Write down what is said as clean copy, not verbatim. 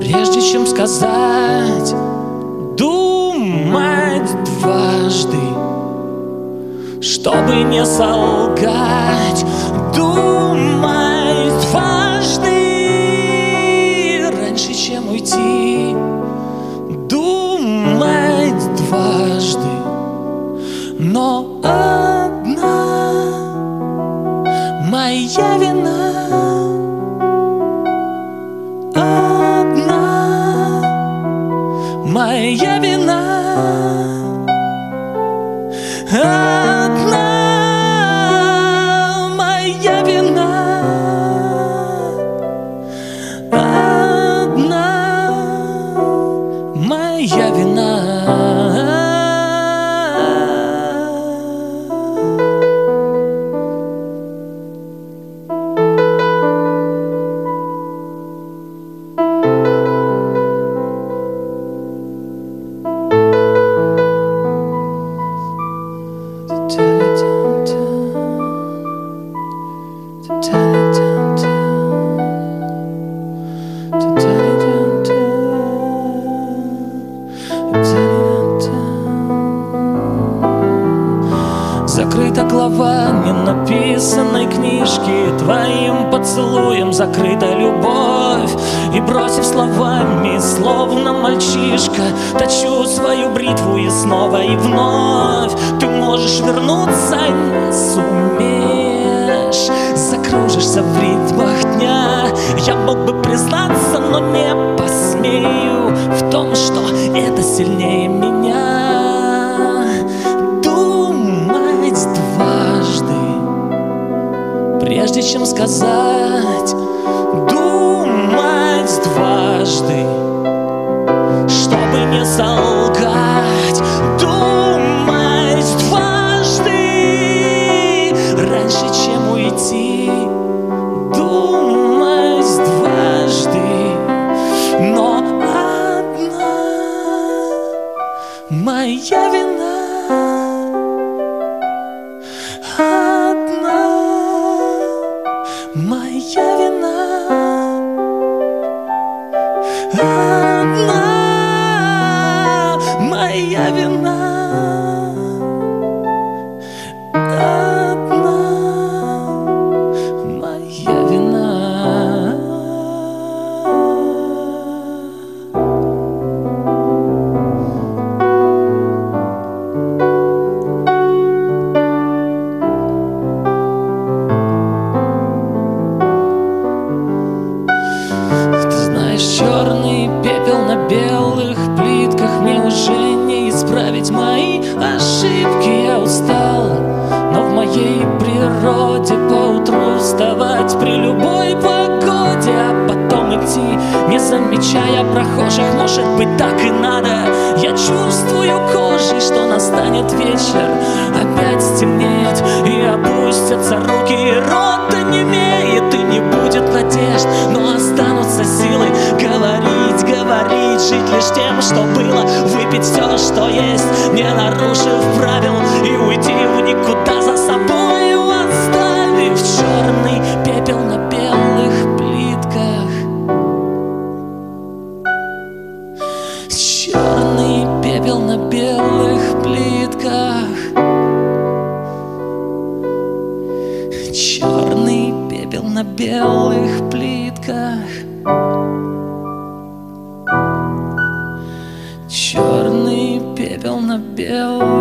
Прежде чем сказать, думать дважды, чтобы не солгать. Думать дважды, раньше чем уйти. Думать дважды, но одна моя вина. Одна моя вина. Одна моя вина. Одна моя вина. Закрыта глава ненаписанной книжки, твоим поцелуем закрыта любовь. И бросив словами, словно мальчишка, точу свою бритву и снова и вновь. Ты можешь вернуться, не сумеешь, закружишься в ритмах дня. Я мог бы признаться, но не посмею в том, что это сильнее меня. Прежде чем сказать, думать дважды, чтобы не солгать. Думать дважды, раньше чем уйти. Думать дважды, но одна моя вина. Одна моя вина. Одна моя вина. Одна моя вина. Черный пепел на белых плитках, мне уже не исправить мои ошибки. Я устал, но в моей природе поутру вставать при любой погоде, а потом идти, не замечая прохожих. Может быть, так и надо. Я чувствую кожей, что настанет вечер, опять стемнеет и опустятся руки, и рот онемеет, и не будет надежд, но останутся силы говорить, говорить, жить лишь тем, что было, выпить все, что есть, не нарушив правил, и уйти в никуда, за собою оставив черный пепел на белых плитках. Черный пепел на белых плитках. Черный пепел на белых плитках. Черный пепел на белых